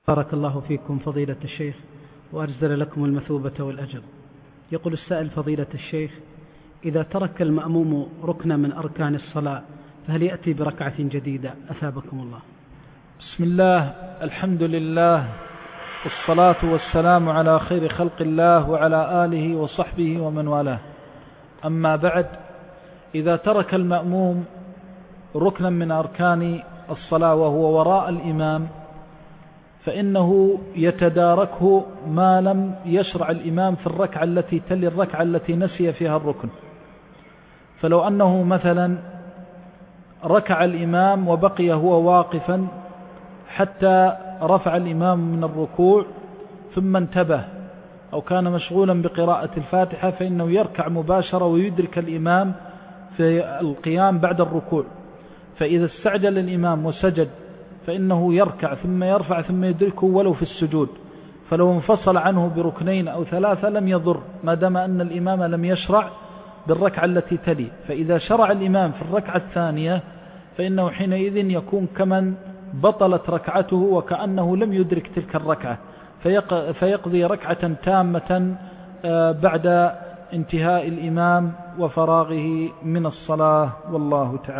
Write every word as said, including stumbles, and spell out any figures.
بارك الله فيكم فضيلة الشيخ وأجزل لكم المثوبة والأجر. يقول السائل: فضيلة الشيخ، إذا ترك المأموم ركنا من أركان الصلاة فهل يأتي بركعة جديدة؟ أثابكم الله. بسم الله، الحمد لله، والصلاة والسلام على خير خلق الله وعلى آله وصحبه ومن والاه. أما بعد، إذا ترك المأموم ركنا من أركان الصلاة وهو وراء الإمام فإنه يتداركه ما لم يشرع الإمام في الركعة التي تلي الركعة التي نسي فيها الركن. فلو أنه مثلا ركع الإمام وبقي هو واقفا حتى رفع الإمام من الركوع ثم انتبه أو كان مشغولا بقراءة الفاتحة، فإنه يركع مباشرة ويدرك الإمام في القيام بعد الركوع. فإذا استعجل الإمام وسجد فإنه يركع ثم يرفع ثم يدركه ولو في السجود. فلو انفصل عنه بركنين أو ثلاثة لم يضر، ما دام أن الإمام لم يشرع بالركعة التي تلي. فإذا شرع الإمام في الركعة الثانية فإنه حينئذ يكون كمن بطلت ركعته وكأنه لم يدرك تلك الركعة، فيقضي ركعة تامة بعد انتهاء الإمام وفراغه من الصلاة، والله تعالى.